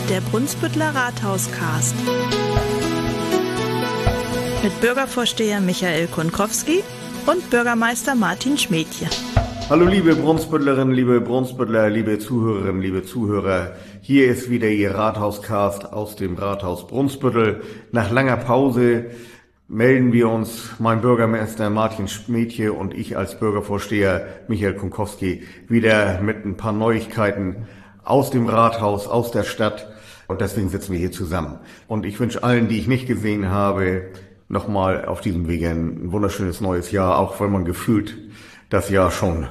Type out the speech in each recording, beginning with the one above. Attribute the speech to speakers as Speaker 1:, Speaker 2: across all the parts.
Speaker 1: Der Brunsbütteler Rathauscast. Mit Bürgervorsteher Michael Kunkowski und Bürgermeister Martin Schmädje.
Speaker 2: Hallo liebe Brunsbüttlerinnen, liebe Brunsbüttler, liebe Zuhörerinnen, liebe Zuhörer. Hier ist wieder Ihr Rathauscast aus dem Rathaus Brunsbüttel. Nach langer Pause melden wir uns, mein Bürgermeister Martin Schmädje und ich als Bürgervorsteher Michael Kunkowski, wieder mit ein paar Neuigkeiten aus dem Rathaus, aus der Stadt. Und deswegen sitzen wir hier zusammen. Und ich wünsche allen, die ich nicht gesehen habe, nochmal auf diesem Wege ein wunderschönes neues Jahr, auch wenn man gefühlt das Jahr schon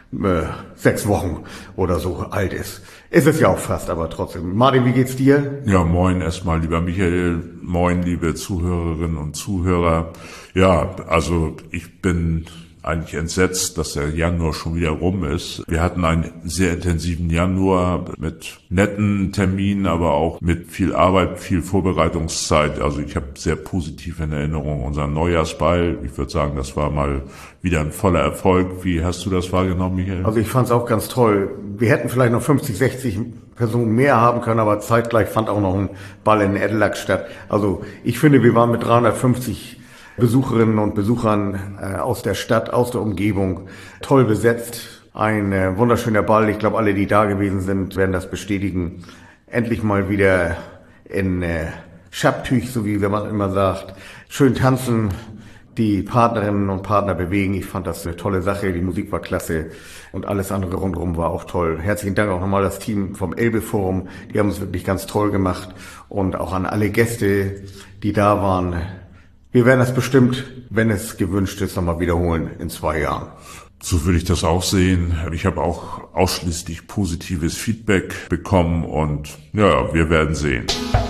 Speaker 2: 6 Wochen oder so alt ist. Ist es ja auch fast, aber trotzdem. Martin, wie geht's dir?
Speaker 3: Ja, moin erstmal, lieber Michael. Moin, liebe Zuhörerinnen und Zuhörer. Ja, also ich bin eigentlich entsetzt, dass der Januar schon wieder rum ist. Wir hatten einen sehr intensiven Januar mit netten Terminen, aber auch mit viel Arbeit, viel Vorbereitungszeit. Also ich habe sehr positiv in Erinnerung unseren Neujahrsball. Ich würde sagen, das war mal wieder ein voller Erfolg. Wie hast du das wahrgenommen, Michael?
Speaker 2: Also ich fand es auch ganz toll. Wir hätten vielleicht noch 50, 60 Personen mehr haben können, aber zeitgleich fand auch noch ein Ball in Edelack statt. Also ich finde, wir waren mit 350 Besucherinnen und Besuchern aus der Stadt, aus der Umgebung, toll besetzt. Ein wunderschöner Ball. Ich glaube, alle, die da gewesen sind, werden das bestätigen. Endlich mal wieder in Schapptüch, so wie man immer sagt. Schön tanzen, die Partnerinnen und Partner bewegen. Ich fand das eine tolle Sache. Die Musik war klasse und alles andere rundherum war auch toll. Herzlichen Dank auch nochmal das Team vom Elbe-Forum. Die haben es wirklich ganz toll gemacht. Und auch an alle Gäste, die da waren. Wir werden das bestimmt, wenn es gewünscht ist, nochmal wiederholen in 2 Jahren.
Speaker 3: So würde ich das auch sehen. Ich habe auch ausschließlich positives Feedback bekommen und ja, wir werden sehen.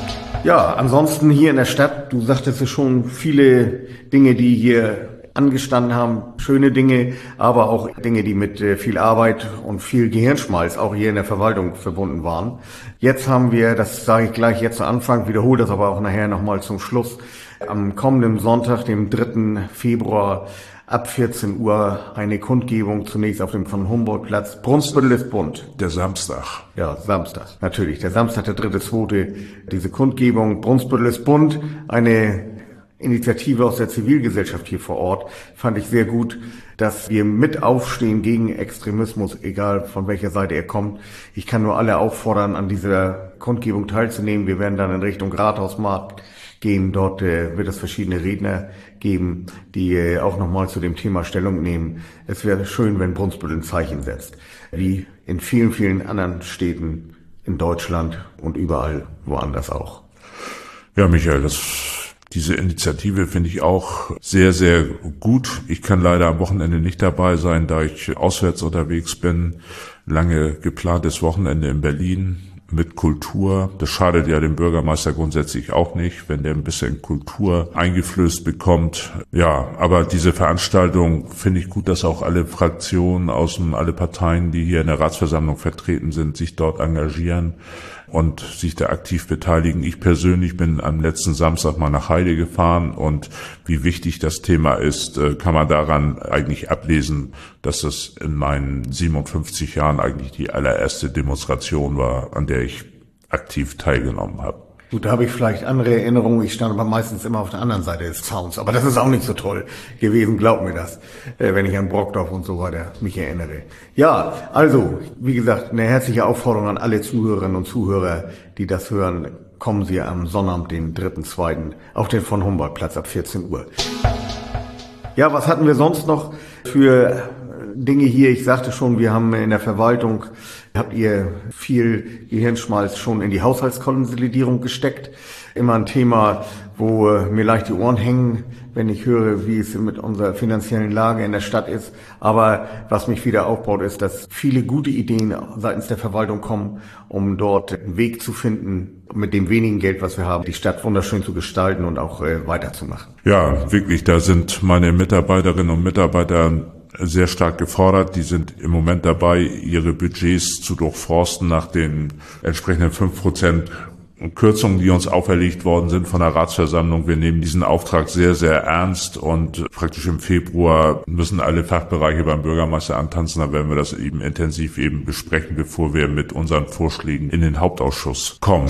Speaker 2: Ja, ansonsten hier in der Stadt, du sagtest es schon, viele Dinge, die hier angestanden haben, schöne Dinge, aber auch Dinge, die mit viel Arbeit und viel Gehirnschmalz auch hier in der Verwaltung verbunden waren. Jetzt haben wir, das sage ich gleich jetzt zu Anfang, wiederhole das aber auch nachher nochmal zum Schluss, am kommenden Sonntag, dem 3. Februar, ab 14 Uhr eine Kundgebung zunächst auf dem von Humboldt-Platz. Brunsbüttel ist bunt.
Speaker 3: Der Samstag.
Speaker 2: Ja, Samstag, natürlich. Der Samstag, der 3.2. Diese Kundgebung. Brunsbüttel ist bunt. Eine Initiative aus der Zivilgesellschaft hier vor Ort. Fand ich sehr gut, dass wir mit aufstehen gegen Extremismus, egal von welcher Seite er kommt. Ich kann nur alle auffordern, an dieser Kundgebung teilzunehmen. Wir werden dann in Richtung Rathausmarkt gehen. Dort wird es verschiedene Redner geben, die auch nochmal zu dem Thema Stellung nehmen. Es wäre schön, wenn Brunsbüttel ein Zeichen setzt, wie in vielen, vielen anderen Städten in Deutschland und überall woanders auch.
Speaker 3: Ja, Michael, diese Initiative finde ich auch sehr, sehr gut. Ich kann leider am Wochenende nicht dabei sein, da ich auswärts unterwegs bin. Lange geplantes Wochenende in Berlin mit Kultur. Das schadet ja dem Bürgermeister grundsätzlich auch nicht, wenn der ein bisschen Kultur eingeflößt bekommt. Ja, aber diese Veranstaltung finde ich gut, dass auch alle Fraktionen alle Parteien, die hier in der Ratsversammlung vertreten sind, sich dort engagieren und sich da aktiv beteiligen. Ich persönlich bin am letzten Samstag mal nach Heide gefahren und wie wichtig das Thema ist, kann man daran eigentlich ablesen, dass das in meinen 57 Jahren eigentlich die allererste Demonstration war, an der ich aktiv teilgenommen habe.
Speaker 2: Gut, da habe ich vielleicht andere Erinnerungen. Ich stand aber meistens immer auf der anderen Seite des Zauns. Aber das ist auch nicht so toll gewesen, glaub mir das, wenn ich an Brockdorf und so weiter mich erinnere. Ja, also, wie gesagt, eine herzliche Aufforderung an alle Zuhörerinnen und Zuhörer, die das hören. Kommen Sie am Sonnabend, den 3.2. auf den von Humboldt-Platz ab 14 Uhr. Ja, was hatten wir sonst noch für Dinge hier? Ich sagte schon, wir haben in der Verwaltung, habt ihr viel Gehirnschmalz schon in die Haushaltskonsolidierung gesteckt. Immer ein Thema, wo mir leicht die Ohren hängen, wenn ich höre, wie es mit unserer finanziellen Lage in der Stadt ist. Aber was mich wieder aufbaut, ist, dass viele gute Ideen seitens der Verwaltung kommen, um dort einen Weg zu finden, mit dem wenigen Geld, was wir haben, die Stadt wunderschön zu gestalten und auch weiterzumachen.
Speaker 3: Ja, wirklich, da sind meine Mitarbeiterinnen und Mitarbeiter sehr stark gefordert. Die sind im Moment dabei, ihre Budgets zu durchforsten nach den entsprechenden 5% Kürzungen, die uns auferlegt worden sind von der Ratsversammlung. Wir nehmen diesen Auftrag sehr, sehr ernst und praktisch im Februar müssen alle Fachbereiche beim Bürgermeister antanzen. Dann werden wir das eben intensiv besprechen, bevor wir mit unseren Vorschlägen in den Hauptausschuss kommen.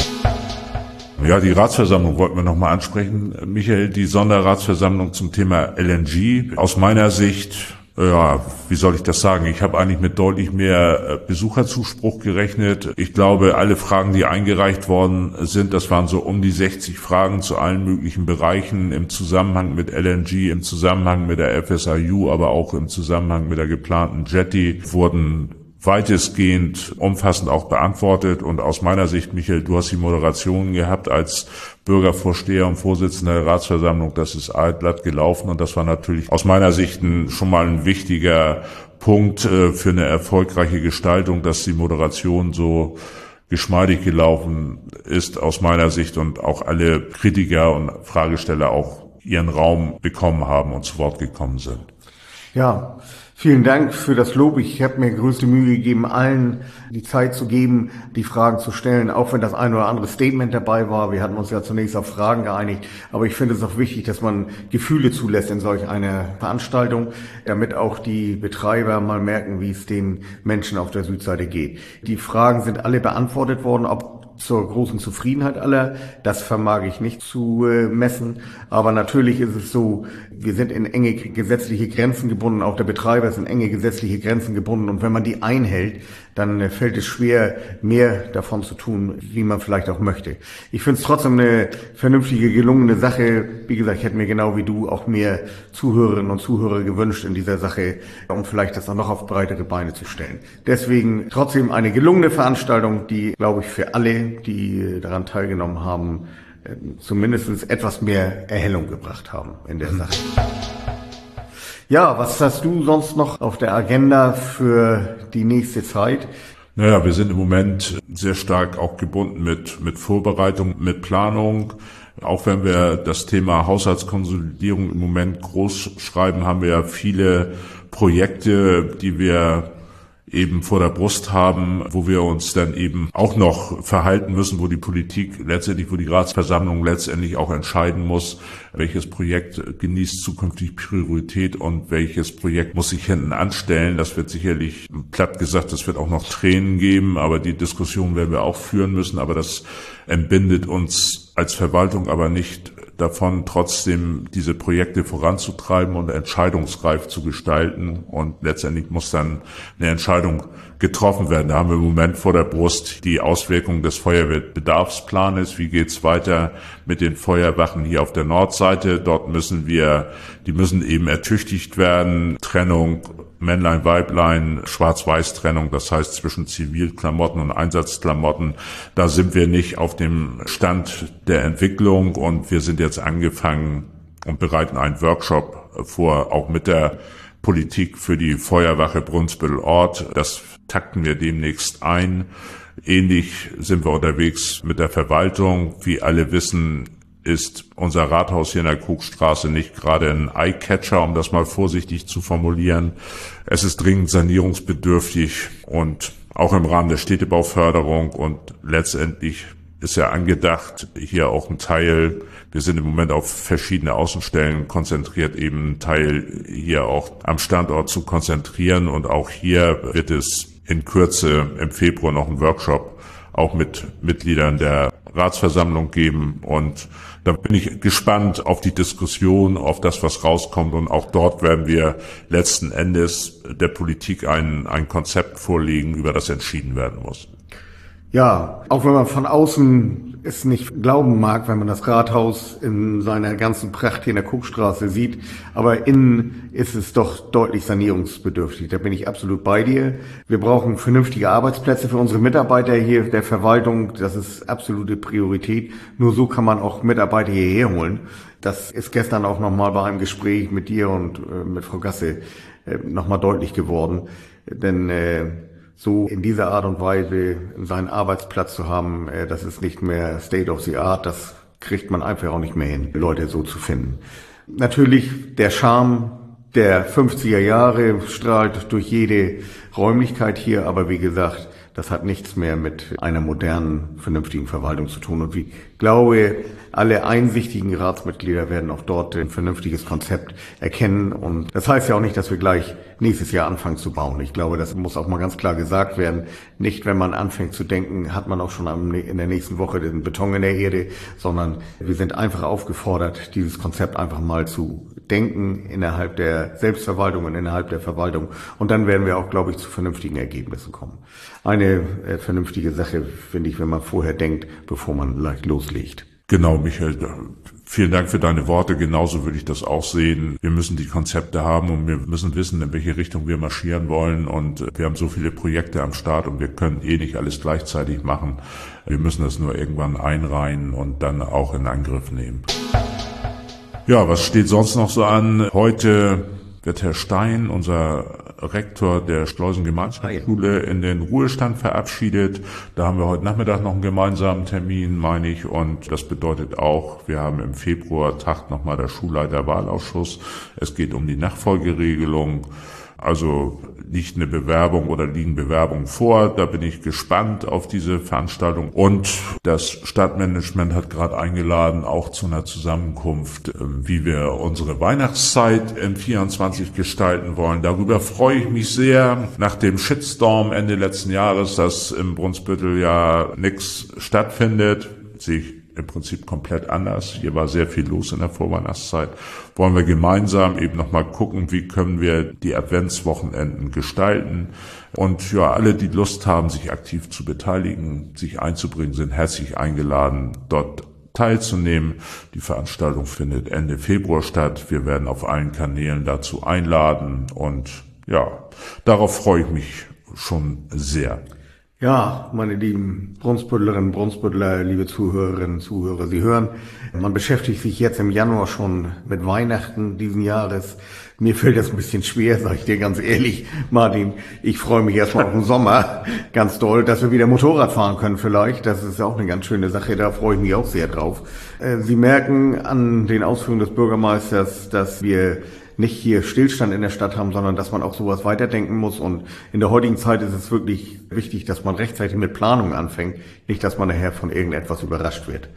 Speaker 3: Ja, die Ratsversammlung wollten wir nochmal ansprechen. Michael, die Sonderratsversammlung zum Thema LNG. Aus meiner Sicht, ja, wie soll ich das sagen? Ich habe eigentlich mit deutlich mehr Besucherzuspruch gerechnet. Ich glaube, alle Fragen, die eingereicht worden sind, das waren so um die 60 Fragen zu allen möglichen Bereichen im Zusammenhang mit LNG, im Zusammenhang mit der FSRU, aber auch im Zusammenhang mit der geplanten Jetty, wurden weitestgehend umfassend auch beantwortet. Und aus meiner Sicht, Michael, du hast die Moderation gehabt als Bürgervorsteher und Vorsitzender der Ratsversammlung. Das ist altglatt gelaufen und das war natürlich aus meiner Sicht schon mal ein wichtiger Punkt für eine erfolgreiche Gestaltung, dass die Moderation so geschmeidig gelaufen ist aus meiner Sicht und auch alle Kritiker und Fragesteller auch ihren Raum bekommen haben und zu Wort gekommen sind.
Speaker 2: Ja, vielen Dank für das Lob. Ich habe mir größte Mühe gegeben, allen die Zeit zu geben, die Fragen zu stellen, auch wenn das ein oder andere Statement dabei war. Wir hatten uns ja zunächst auf Fragen geeinigt, aber ich finde es auch wichtig, dass man Gefühle zulässt in solch einer Veranstaltung, damit auch die Betreiber mal merken, wie es den Menschen auf der Südseite geht. Die Fragen sind alle beantwortet worden, ob zur großen Zufriedenheit aller. Das vermag ich nicht zu messen. Aber natürlich ist es so, wir sind in enge gesetzliche Grenzen gebunden. Auch der Betreiber ist in enge gesetzliche Grenzen gebunden. Und wenn man die einhält, dann fällt es schwer, mehr davon zu tun, wie man vielleicht auch möchte. Ich finde es trotzdem eine vernünftige, gelungene Sache. Wie gesagt, ich hätte mir genau wie du auch mehr Zuhörerinnen und Zuhörer gewünscht in dieser Sache, um vielleicht das auch noch auf breitere Beine zu stellen. Deswegen trotzdem eine gelungene Veranstaltung, die, glaube ich, für alle, die daran teilgenommen haben, zumindest etwas mehr Erhellung gebracht haben in der Sache. Ja, was hast du sonst noch auf der Agenda für die nächste Zeit?
Speaker 3: Naja, wir sind im Moment sehr stark auch gebunden mit Vorbereitung, mit Planung. Auch wenn wir das Thema Haushaltskonsolidierung im Moment groß schreiben, haben wir ja viele Projekte, die wir eben vor der Brust haben, wo wir uns dann eben auch noch verhalten müssen, wo die Politik letztendlich, wo die Ratsversammlung letztendlich auch entscheiden muss, welches Projekt genießt zukünftig Priorität und welches Projekt muss sich hinten anstellen. Das wird sicherlich, platt gesagt, es wird auch noch Tränen geben, aber die Diskussion werden wir auch führen müssen, aber das entbindet uns als Verwaltung aber nicht davon, trotzdem diese Projekte voranzutreiben und entscheidungsreif zu gestalten. Und letztendlich muss dann eine Entscheidung getroffen werden. Da haben wir im Moment vor der Brust die Auswirkungen des Feuerwehrbedarfsplanes. Wie geht's weiter mit den Feuerwachen hier auf der Nordseite? Dort die müssen eben ertüchtigt werden. Trennung Männlein, Weiblein, Schwarz-Weiß-Trennung, das heißt zwischen Zivilklamotten und Einsatzklamotten. Da sind wir nicht auf dem Stand der Entwicklung und wir sind jetzt angefangen und bereiten einen Workshop vor, auch mit der Politik für die Feuerwache Brunsbüttel-Ort. Das takten wir demnächst ein. Ähnlich sind wir unterwegs mit der Verwaltung. Wie alle wissen, ist unser Rathaus hier in der Krugstraße nicht gerade ein Eyecatcher, um das mal vorsichtig zu formulieren. Es ist dringend sanierungsbedürftig und auch im Rahmen der Städtebauförderung und letztendlich ist ja angedacht, hier auch ein Teil, wir sind im Moment auf verschiedene Außenstellen konzentriert, eben einen Teil hier auch am Standort zu konzentrieren und auch hier wird es in Kürze im Februar noch einen Workshop auch mit Mitgliedern der Ratsversammlung geben und da bin ich gespannt auf die Diskussion, auf das, was rauskommt und auch dort werden wir letzten Endes der Politik ein Konzept vorlegen, über das entschieden werden muss.
Speaker 2: Ja, auch wenn man von außen es nicht glauben mag, wenn man das Rathaus in seiner ganzen Pracht hier in der Kuckstraße sieht, aber innen ist es doch deutlich sanierungsbedürftig. Da bin ich absolut bei dir. Wir brauchen vernünftige Arbeitsplätze für unsere Mitarbeiter hier der Verwaltung. Das ist absolute Priorität. Nur so kann man auch Mitarbeiter hierher holen. Das ist gestern auch nochmal bei einem Gespräch mit dir und mit Frau Gasse nochmal deutlich geworden. Denn so in dieser Art und Weise seinen Arbeitsplatz zu haben, das ist nicht mehr State of the Art, das kriegt man einfach auch nicht mehr hin, Leute so zu finden. Natürlich, der Charme der 50er Jahre strahlt durch jede Räumlichkeit hier, aber wie gesagt, das hat nichts mehr mit einer modernen, vernünftigen Verwaltung zu tun. Und ich glaube, alle einsichtigen Ratsmitglieder werden auch dort ein vernünftiges Konzept erkennen. Und das heißt ja auch nicht, dass wir gleich nächstes Jahr anfangen zu bauen. Ich glaube, das muss auch mal ganz klar gesagt werden. Nicht, wenn man anfängt zu denken, hat man auch schon in der nächsten Woche den Beton in der Erde, sondern wir sind einfach aufgefordert, dieses Konzept einfach mal zu denken innerhalb der Selbstverwaltung und innerhalb der Verwaltung. Und dann werden wir auch, glaube ich, zu vernünftigen Ergebnissen kommen. Eine vernünftige Sache, finde ich, wenn man vorher denkt, bevor man leicht loslegt.
Speaker 3: Genau, Michael. Vielen Dank für deine Worte. Genauso würde ich das auch sehen. Wir müssen die Konzepte haben und wir müssen wissen, in welche Richtung wir marschieren wollen. Und wir haben so viele Projekte am Start und wir können nicht alles gleichzeitig machen. Wir müssen das nur irgendwann einreihen und dann auch in Angriff nehmen. Ja, was steht sonst noch so an? Heute wird Herr Stein, unser Rektor der Schleusen-Gemeinschaftsschule, in den Ruhestand verabschiedet. Da haben wir heute Nachmittag noch einen gemeinsamen Termin, meine ich. Und das bedeutet auch, wir haben im Februar tagt nochmal der Schulleiterwahlausschuss. Es geht um die Nachfolgeregelung. Also liegt eine Bewerbung oder liegen Bewerbungen vor. Da bin ich gespannt auf diese Veranstaltung. Und das Stadtmanagement hat gerade eingeladen, auch zu einer Zusammenkunft, wie wir unsere Weihnachtszeit im 24 gestalten wollen. Darüber freue ich mich sehr. Nach dem Shitstorm Ende letzten Jahres, dass im Brunsbüttel ja nichts stattfindet, sehe ich im Prinzip komplett anders. Hier war sehr viel los in der Vorweihnachtszeit. Wollen wir gemeinsam eben nochmal gucken, wie können wir die Adventswochenenden gestalten. Und ja, alle, die Lust haben, sich aktiv zu beteiligen, sich einzubringen, sind herzlich eingeladen, dort teilzunehmen. Die Veranstaltung findet Ende Februar statt. Wir werden auf allen Kanälen dazu einladen. Und ja, darauf freue ich mich schon sehr.
Speaker 2: Ja, meine lieben Brunsbüttlerinnen, Brunsbüttler, liebe Zuhörerinnen und Zuhörer, Sie hören, man beschäftigt sich jetzt im Januar schon mit Weihnachten diesen Jahres. Mir fällt das ein bisschen schwer, sage ich dir ganz ehrlich, Martin. Ich freue mich erstmal auf den Sommer ganz doll, dass wir wieder Motorrad fahren können vielleicht. Das ist auch eine ganz schöne Sache, da freue ich mich auch sehr drauf. Sie merken an den Ausführungen des Bürgermeisters, dass wir nicht hier Stillstand in der Stadt haben, sondern dass man auch sowas weiterdenken muss. Und in der heutigen Zeit ist es wirklich wichtig, dass man rechtzeitig mit Planung anfängt, nicht, dass man nachher von irgendetwas überrascht wird.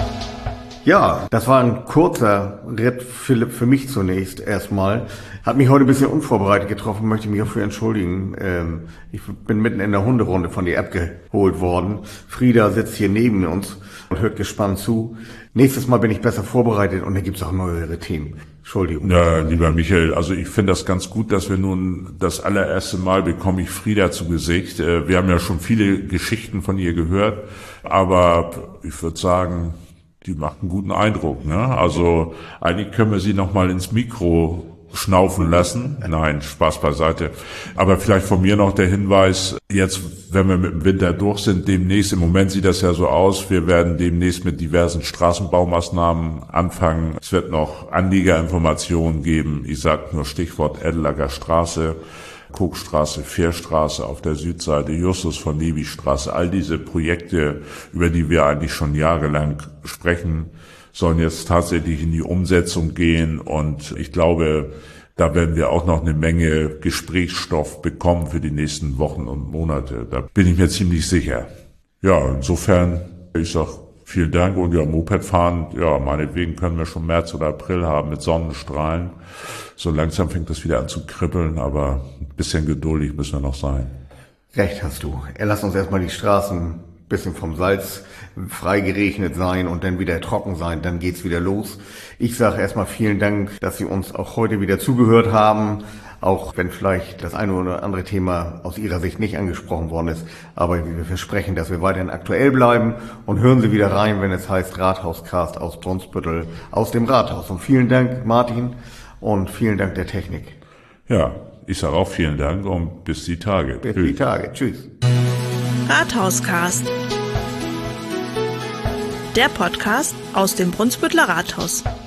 Speaker 2: Ja, das war ein kurzer Ritt, Philipp, für mich zunächst erstmal. Hat mich heute ein bisschen unvorbereitet getroffen, möchte mich auch für entschuldigen. Ich bin mitten in der Hunderunde von dir abgeholt worden. Frieda sitzt hier neben uns und hört gespannt zu. Nächstes Mal bin ich besser vorbereitet und dann gibt's auch neuere Themen. Entschuldigung.
Speaker 3: Ja, lieber Michael, also ich finde das ganz gut, dass wir nun das allererste Mal bekomme ich Frieda zu Gesicht. Wir haben ja schon viele Geschichten von ihr gehört, aber ich würde sagen, die macht einen guten Eindruck, ne? Also eigentlich können wir sie noch mal ins Mikro schnaufen lassen. Nein, Spaß beiseite. Aber vielleicht von mir noch der Hinweis, jetzt, wenn wir mit dem Winter durch sind, demnächst, im Moment sieht das ja so aus, wir werden demnächst mit diversen Straßenbaumaßnahmen anfangen. Es wird noch Anliegerinformationen geben. Ich sage nur Stichwort Edelager Straße, Kokstraße, Fährstraße auf der Südseite, Justus von Levi Straße. All diese Projekte, über die wir eigentlich schon jahrelang sprechen, sollen jetzt tatsächlich in die Umsetzung gehen. Und ich glaube, da werden wir auch noch eine Menge Gesprächsstoff bekommen für die nächsten Wochen und Monate. Da bin ich mir ziemlich sicher. Ja, insofern, ich sag vielen Dank. Und ja, Moped fahren, ja, meinetwegen können wir schon März oder April haben mit Sonnenstrahlen. So langsam fängt das wieder an zu kribbeln, aber ein bisschen geduldig müssen wir noch sein.
Speaker 2: Recht hast du. Lass uns erstmal die Straßen ein bisschen vom Salz frei geregnet sein und dann wieder trocken sein, dann geht's wieder los. Ich sage erstmal vielen Dank, dass Sie uns auch heute wieder zugehört haben, auch wenn vielleicht das eine oder andere Thema aus Ihrer Sicht nicht angesprochen worden ist. Aber wir versprechen, dass wir weiterhin aktuell bleiben und hören Sie wieder rein, wenn es heißt Rathauscast aus Brunsbüttel, aus dem Rathaus. Und vielen Dank, Martin, und vielen Dank der Technik.
Speaker 3: Ja, ich sage auch vielen Dank und bis die Tage.
Speaker 2: Bis die Tage. Tschüss.
Speaker 1: Rathauscast. Der Podcast aus dem Brunsbütteler Rathaus.